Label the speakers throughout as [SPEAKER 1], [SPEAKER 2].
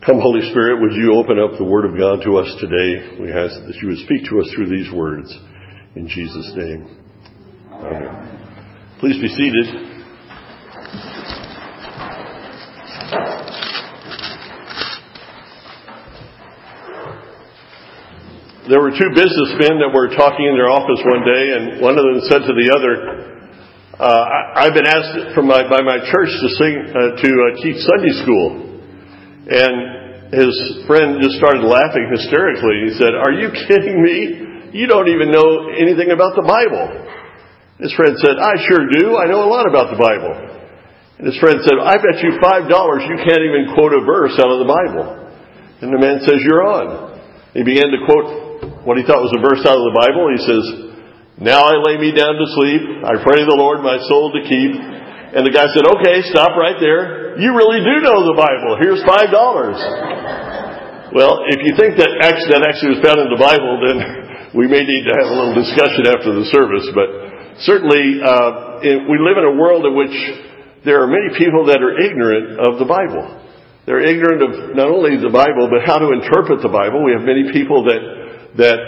[SPEAKER 1] Come, Holy Spirit, would you open up the Word of God to us today? We ask that you would speak to us through these words. In Jesus' name. Amen. Please be seated. There were two businessmen that were talking in their office one day, and one of them said to the other, I've been asked by my church to teach Sunday school. And his friend just started laughing hysterically. He said, "Are you kidding me? You don't even know anything about the Bible." His friend said, "I sure do. I know a lot about the Bible." And his friend said, "I bet you $5 you can't even quote a verse out of the Bible." And the man says, "You're on." He began to quote what he thought was a verse out of the Bible. He says, "Now I lay me down to sleep. I pray the Lord my soul to keep." And the guy said, "Okay, stop right there. You really do know the Bible. Here's $5. Well, if you think that actually was found in the Bible, then we may need to have a little discussion after the service. But certainly, we live in a world in which there are many people that are ignorant of the Bible. They're ignorant of not only the Bible, but how to interpret the Bible. We have many people that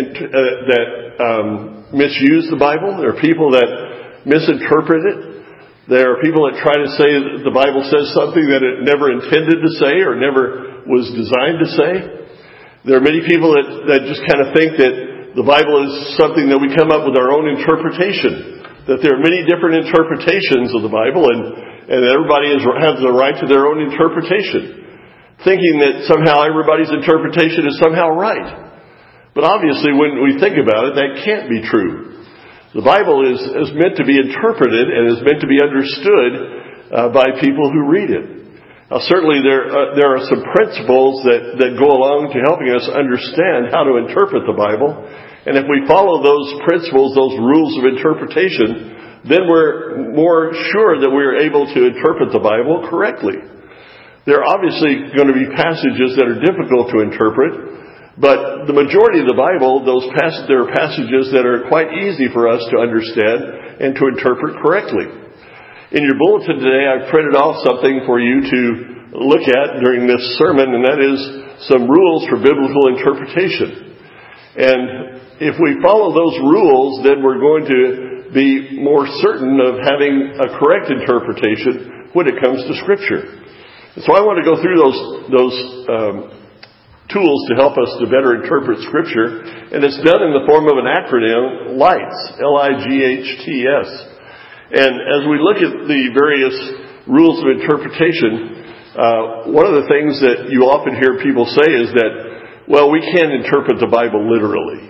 [SPEAKER 1] misuse the Bible. There are people that misinterpret it. There are people that try to say that the Bible says something that it never intended to say or never was designed to say. There are many people that just kind of think that the Bible is something that we come up with our own interpretation. That there are many different interpretations of the Bible and everybody has the right to their own interpretation. Thinking that somehow everybody's interpretation is somehow right. But obviously when we think about it, that can't be true. The Bible is meant to be interpreted and is meant to be understood by people who read it. Now, certainly there are some principles that go along to helping us understand how to interpret the Bible. And if we follow those principles, those rules of interpretation, then we're more sure that we are able to interpret the Bible correctly. There are obviously going to be passages that are difficult to interpret. But the majority of the Bible, there are passages that are quite easy for us to understand and to interpret correctly. In your bulletin today, I've printed off something for you to look at during this sermon, and that is some rules for biblical interpretation. And if we follow those rules, then we're going to be more certain of having a correct interpretation when it comes to Scripture. So I want to go through those tools to help us to better interpret Scripture, and it's done in the form of an acronym, LIGHTS, L-I-G-H-T-S. And as we look at the various rules of interpretation, one of the things that you often hear people say is that, well, we can't interpret the Bible literally.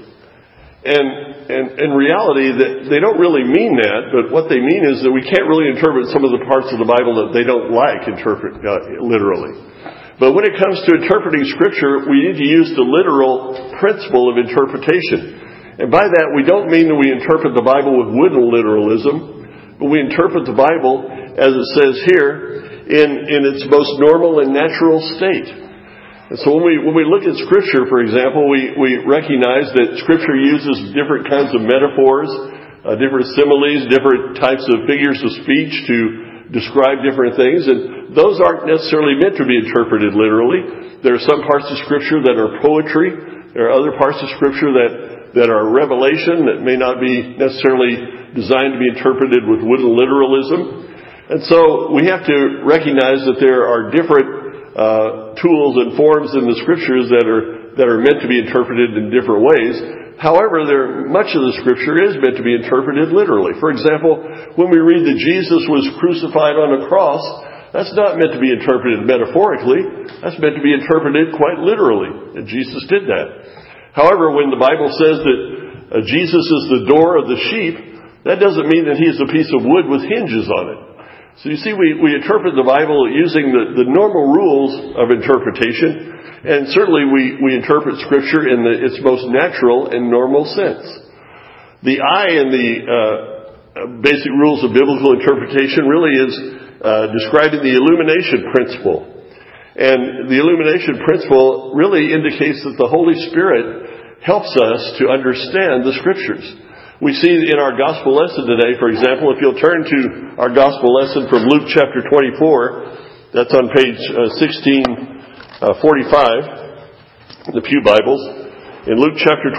[SPEAKER 1] And in reality, that they don't really mean that, but what they mean is that we can't really interpret some of the parts of the Bible that they don't like interpret literally. But when it comes to interpreting Scripture, we need to use the literal principle of interpretation. And by that, we don't mean that we interpret the Bible with wooden literalism, but we interpret the Bible, as it says here, in its most normal and natural state. And so when we look at Scripture, for example, we recognize that Scripture uses different kinds of metaphors, different similes, different types of figures of speech to describe different things, and those aren't necessarily meant to be interpreted literally. There are some parts of Scripture that are poetry. There are other parts of Scripture that are revelation that may not be necessarily designed to be interpreted with wooden literalism. And so we have to recognize that there are different tools and forms in the Scriptures that are meant to be interpreted in different ways. However, much of the Scripture is meant to be interpreted literally. For example, when we read that Jesus was crucified on a cross, that's not meant to be interpreted metaphorically. That's meant to be interpreted quite literally. And Jesus did that. However, when the Bible says that Jesus is the door of the sheep, that doesn't mean that he is a piece of wood with hinges on it. So you see, we interpret the Bible using the normal rules of interpretation. And certainly we interpret Scripture in its most natural and normal sense. The I in the basic rules of biblical interpretation really is describing the illumination principle. And the illumination principle really indicates that the Holy Spirit helps us to understand the Scriptures. We see in our gospel lesson today, for example, if you'll turn to our gospel lesson from Luke chapter 24, that's on page 16 45, the Pew Bibles, in Luke chapter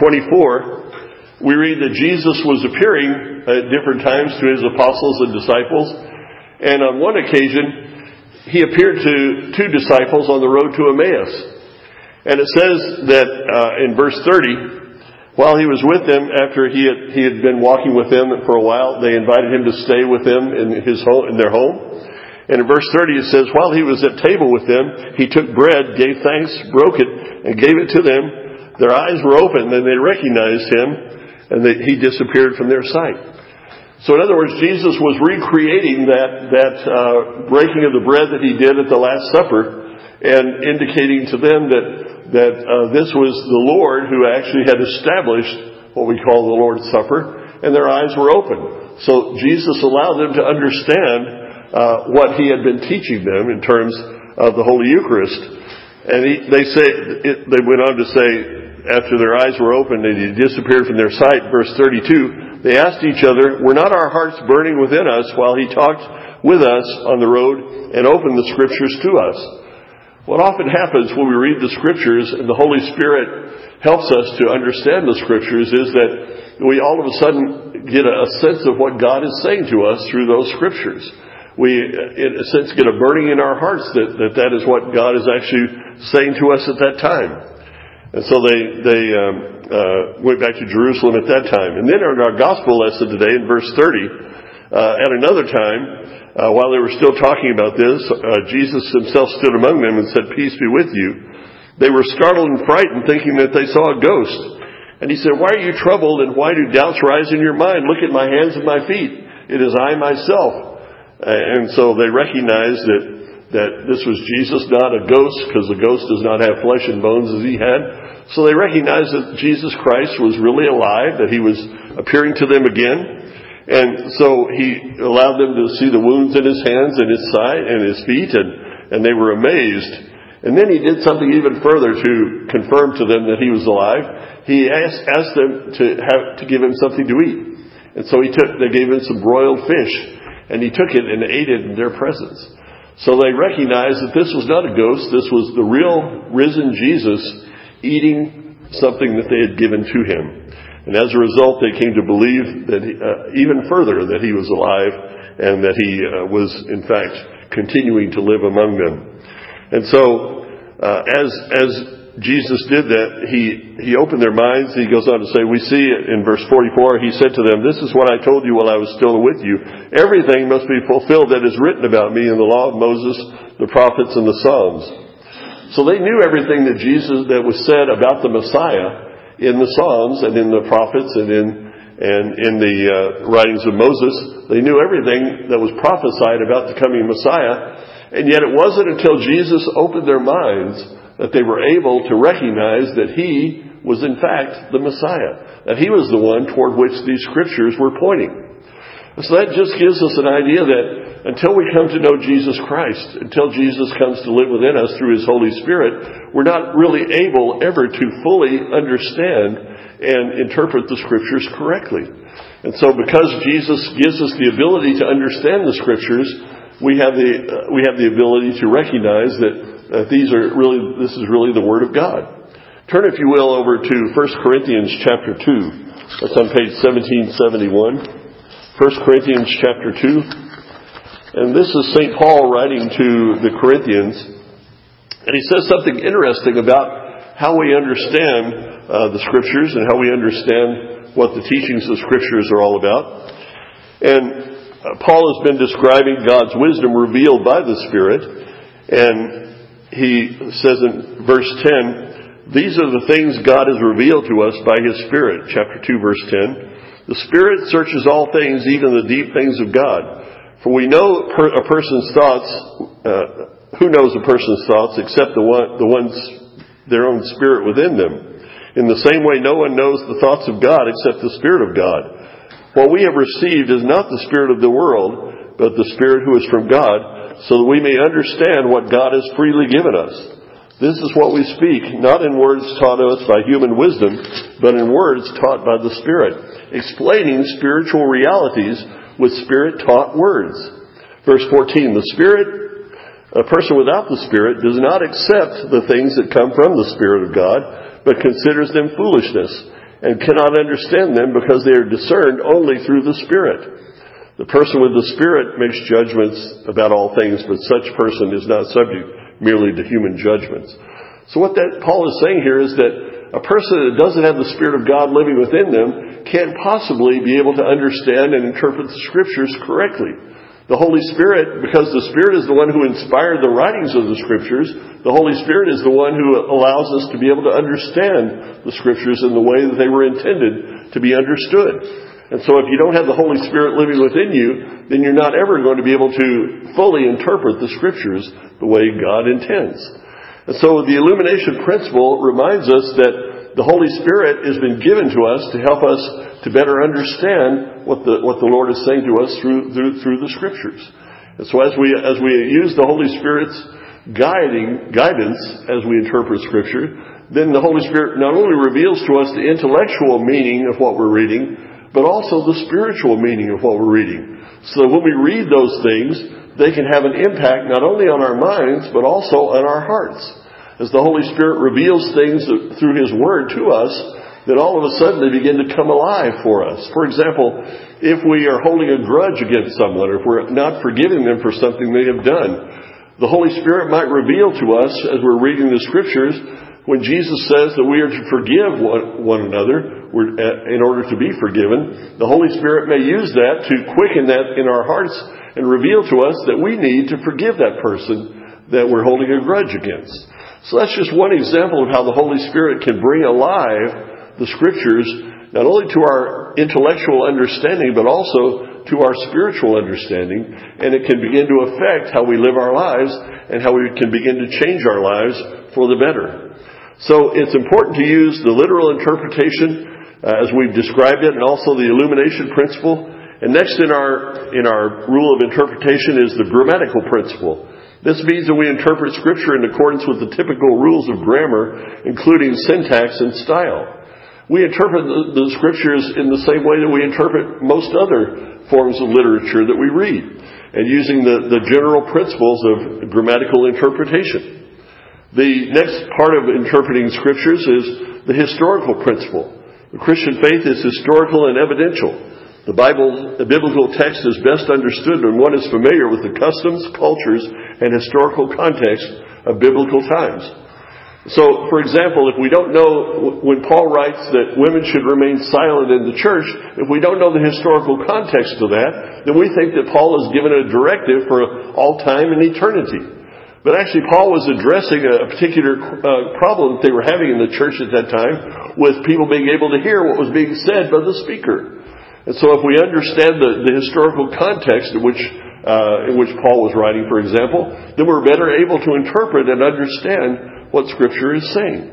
[SPEAKER 1] 24, we read that Jesus was appearing at different times to his apostles and disciples. And on one occasion, he appeared to two disciples on the road to Emmaus. And it says that in verse 30, while he was with them, after he had been walking with them for a while, they invited him to stay with them in their home. And in verse 30 it says, while he was at table with them, he took bread, gave thanks, broke it, and gave it to them. Their eyes were opened, and they recognized him, and he disappeared from their sight. So in other words, Jesus was recreating that breaking of the bread that he did at the Last Supper, and indicating to them that this was the Lord who actually had established what we call the Lord's Supper, and their eyes were open. So Jesus allowed them to understand what he had been teaching them in terms of the Holy Eucharist. And they went on to say, after their eyes were opened and he disappeared from their sight, verse 32, they asked each other, were not our hearts burning within us while he talked with us on the road and opened the Scriptures to us? What often happens when we read the Scriptures and the Holy Spirit helps us to understand the Scriptures is that we all of a sudden get a sense of what God is saying to us through those Scriptures. We, in a sense, get a burning in our hearts that is what God is actually saying to us at that time. And so they went back to Jerusalem at that time. And then in our gospel lesson today, in verse 30, at another time, while they were still talking about this, Jesus himself stood among them and said, peace be with you. They were startled and frightened, thinking that they saw a ghost. And he said, why are you troubled, and why do doubts rise in your mind? Look at my hands and my feet. It is I myself. And so they recognized that this was Jesus, not a ghost, because the ghost does not have flesh and bones as he had. So they recognized that Jesus Christ was really alive, that he was appearing to them again. And so he allowed them to see the wounds in his hands and his side and his feet, and they were amazed. And then he did something even further to confirm to them that he was alive. He asked them to give him something to eat. And so they gave him some broiled fish. And he took it and ate it in their presence. So they recognized that this was not a ghost. This was the real risen Jesus eating something that they had given to him. And as a result, they came to believe that even further that he was alive and that he was, in fact, continuing to live among them. And so as Jesus did that, he opened their minds. He goes on to say, we see in verse 44, he said to them, this is what I told you while I was still with you. Everything must be fulfilled that is written about me in the law of Moses, the prophets, and the Psalms. So they knew everything that was said about the Messiah in the Psalms and in the prophets and in the writings of Moses. They knew everything that was prophesied about the coming Messiah. And yet it wasn't until Jesus opened their minds that they were able to recognize that he was in fact the Messiah, that he was the one toward which these Scriptures were pointing. So that just gives us an idea that until we come to know Jesus Christ, until Jesus comes to live within us through his Holy Spirit, we're not really able ever to fully understand and interpret the Scriptures correctly. And so because Jesus gives us the ability to understand the Scriptures, we have the ability to recognize that this is really the Word of God. Turn, if you will, over to 1 Corinthians chapter 2. That's on page 1771. 1 Corinthians chapter 2. And this is St. Paul writing to the Corinthians. And he says something interesting about how we understand the Scriptures and how we understand what the teachings of Scriptures are all about. And Paul has been describing God's wisdom revealed by the Spirit. And he says in verse 10, these are the things God has revealed to us by his Spirit. Chapter 2, verse 10. The Spirit searches all things, even the deep things of God. For we know a person's thoughts, who knows a person's thoughts except their own spirit within them? In the same way, no one knows the thoughts of God except the Spirit of God. What we have received is not the spirit of the world, but the Spirit who is from God, so that we may understand what God has freely given us. This is what we speak, not in words taught us by human wisdom, but in words taught by the Spirit, explaining spiritual realities with Spirit-taught words. Verse 14, the Spirit A person without the Spirit does not accept the things that come from the Spirit of God, but considers them foolishness, and cannot understand them because they are discerned only through the Spirit. The person with the Spirit makes judgments about all things, but such person is not subject merely to human judgments. So what Paul is saying here is that a person that doesn't have the Spirit of God living within them can't possibly be able to understand and interpret the Scriptures correctly. The Holy Spirit, because the Spirit is the one who inspired the writings of the Scriptures, the Holy Spirit is the one who allows us to be able to understand the Scriptures in the way that they were intended to be understood. And so if you don't have the Holy Spirit living within you, then you're not ever going to be able to fully interpret the Scriptures the way God intends. And so the illumination principle reminds us that the Holy Spirit has been given to us to help us to better understand what the Lord is saying to us through the Scriptures. And so as we use the Holy Spirit's guidance as we interpret Scripture, then the Holy Spirit not only reveals to us the intellectual meaning of what we're reading, but also the spiritual meaning of what we're reading. So that when we read those things, they can have an impact not only on our minds, but also on our hearts. As the Holy Spirit reveals things through His Word to us, then all of a sudden they begin to come alive for us. For example, if we are holding a grudge against someone, or if we're not forgiving them for something they have done, the Holy Spirit might reveal to us, as we're reading the Scriptures, when Jesus says that we are to forgive one another in order to be forgiven, the Holy Spirit may use that to quicken that in our hearts and reveal to us that we need to forgive that person that we're holding a grudge against. So that's just one example of how the Holy Spirit can bring alive the Scriptures, not only to our intellectual understanding, but also to our spiritual understanding, and it can begin to affect how we live our lives and how we can begin to change our lives for the better. So it's important to use the literal interpretation as we've described it, and also the illumination principle. And next in our rule of interpretation is the grammatical principle. This means that we interpret Scripture in accordance with the typical rules of grammar, including syntax and style. We interpret the Scriptures in the same way that we interpret most other forms of literature that we read, and using the general principles of grammatical interpretation. The next part of interpreting Scriptures is the historical principle. The Christian faith is historical and evidential. The biblical text is best understood when one is familiar with the customs, cultures, and historical context of biblical times. So, for example, if we don't know, when Paul writes that women should remain silent in the church, if we don't know the historical context of that, then we think that Paul has given a directive for all time and eternity. But actually, Paul was addressing a particular problem that they were having in the church at that time, with people being able to hear what was being said by the speaker. And so if we understand the historical context in which Paul was writing, for example, then we're better able to interpret and understand what Scripture is saying.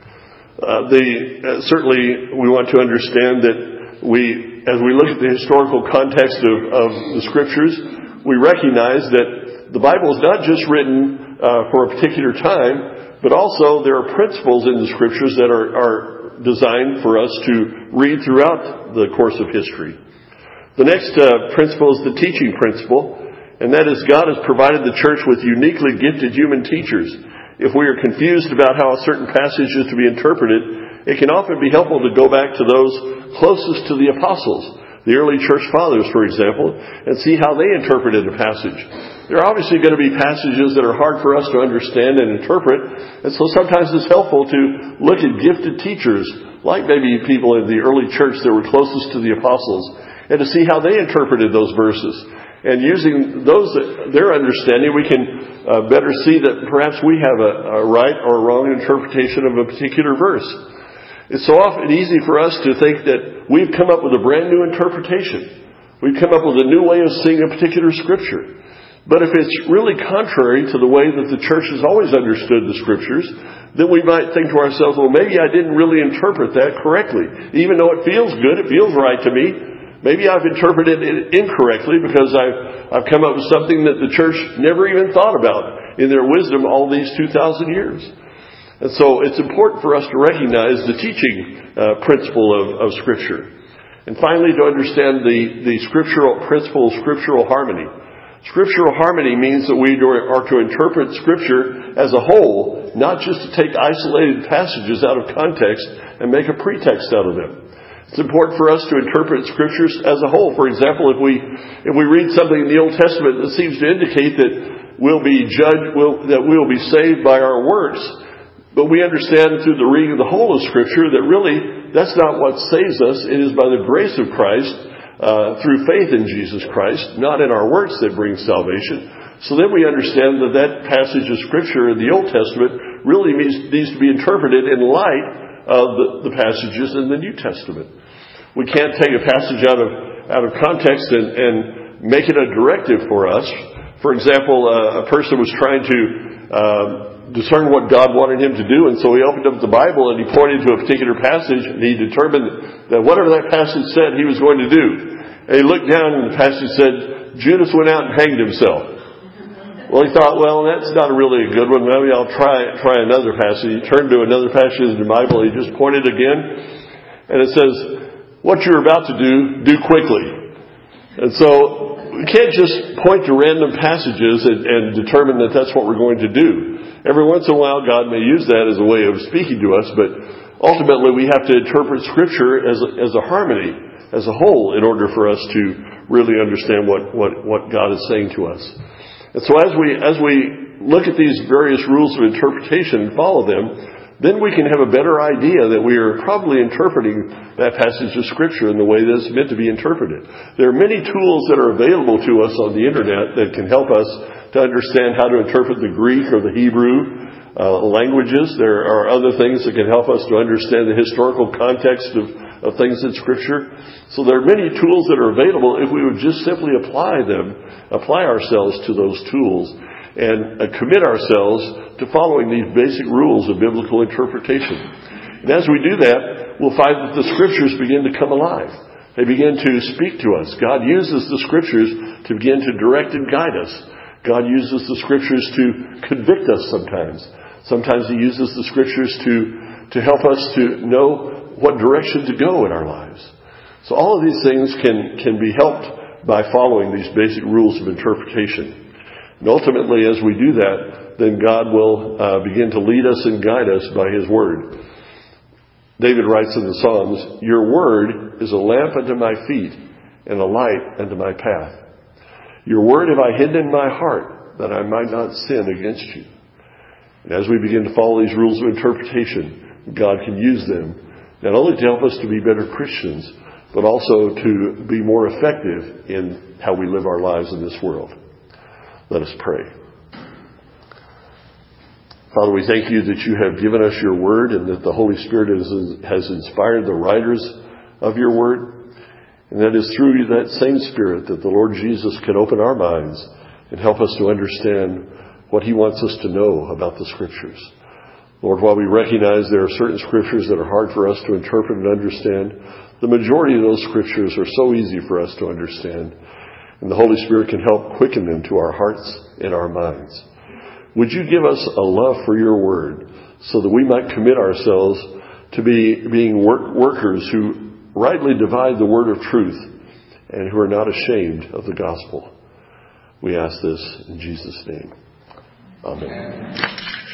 [SPEAKER 1] Certainly, we want to understand that as we look at the historical context of the Scriptures, we recognize that the Bible is not just written for a particular time, but also there are principles in the Scriptures that are designed for us to read throughout the course of history. The next principle is the teaching principle, and that is God has provided the church with uniquely gifted human teachers. If we are confused about how a certain passage is to be interpreted, it can often be helpful to go back to those closest to the apostles, the early church fathers, for example, and see how they interpreted a passage. There are obviously going to be passages that are hard for us to understand and interpret, and so sometimes it's helpful to look at gifted teachers, like maybe people in the early church that were closest to the apostles, and to see how they interpreted those verses. And using their understanding, we can better see that perhaps we have a right or a wrong interpretation of a particular verse. It's so often easy for us to think that we've come up with a brand new interpretation. We've come up with a new way of seeing a particular Scripture. But if it's really contrary to the way that the church has always understood the Scriptures, then we might think to ourselves, well, maybe I didn't really interpret that correctly. Even though it feels good, it feels right to me, maybe I've interpreted it incorrectly because I've come up with something that the church never even thought about in their wisdom all these 2,000 years. And so it's important for us to recognize the teaching principle of Scripture. And finally, to understand the scriptural principle of scriptural harmony. Scriptural harmony means that we are to interpret Scripture as a whole, not just to take isolated passages out of context and make a pretext out of them. It's important for us to interpret Scriptures as a whole. For example, if we read something in the Old Testament that seems to indicate that we'll be judged, that we'll be saved by our works, but we understand through the reading of the whole of Scripture that really that's not what saves us. It is by the grace of Christ, through faith in Jesus Christ, not in our works, that brings salvation. So then we understand that that passage of Scripture in the Old Testament really needs to be interpreted in light of the passages in the New Testament. We can't take a passage out of context and make it a directive for us. For example, a person was trying to discern what God wanted him to do, and so he opened up the Bible and he pointed to a particular passage, and he determined that whatever that passage said, he was going to do. And he looked down and the passage said, Judas went out and hanged himself. Well, he thought, well, that's not really a good one. Maybe I'll try another passage. He turned to another passage in the Bible. He just pointed again, and it says, what you're about to do quickly. And so we can't just point to random passages and determine that that's what we're going to do. Every once in a while, God may use that as a way of speaking to us, but ultimately we have to interpret Scripture as a harmony, as a whole, in order for us to really understand what God is saying to us. And so as we look at these various rules of interpretation and follow them, then we can have a better idea that we are probably interpreting that passage of Scripture in the way that it's meant to be interpreted. There are many tools that are available to us on the Internet that can help us to understand how to interpret the Greek or the Hebrew languages. There are other things that can help us to understand the historical context of things in Scripture. So there are many tools that are available if we would just simply apply ourselves to those tools and commit ourselves to following these basic rules of biblical interpretation. And as we do that, we'll find that the Scriptures begin to come alive. They begin to speak to us. God uses the Scriptures to begin to direct and guide us. God uses the Scriptures to convict us sometimes. Sometimes He uses the Scriptures to help us to know what direction to go in our lives. So all of these things can be helped by following these basic rules of interpretation. And ultimately, as we do that, then God will begin to lead us and guide us by His Word. David writes in the Psalms, your Word is a lamp unto my feet and a light unto my path. Your Word have I hidden in my heart, that I might not sin against you. And as we begin to follow these rules of interpretation, God can use them not only to help us to be better Christians, but also to be more effective in how we live our lives in this world. Let us pray. Father, we thank you that you have given us your Word and that the Holy Spirit has inspired the writers of your Word. And that is through that same Spirit that the Lord Jesus can open our minds and help us to understand what He wants us to know about the Scriptures. Lord, while we recognize there are certain Scriptures that are hard for us to interpret and understand, the majority of those Scriptures are so easy for us to understand. And the Holy Spirit can help quicken them to our hearts and our minds. Would you give us a love for your Word so that we might commit ourselves to being workers who rightly divide the word of truth and who are not ashamed of the gospel. We ask this in Jesus' name. Amen.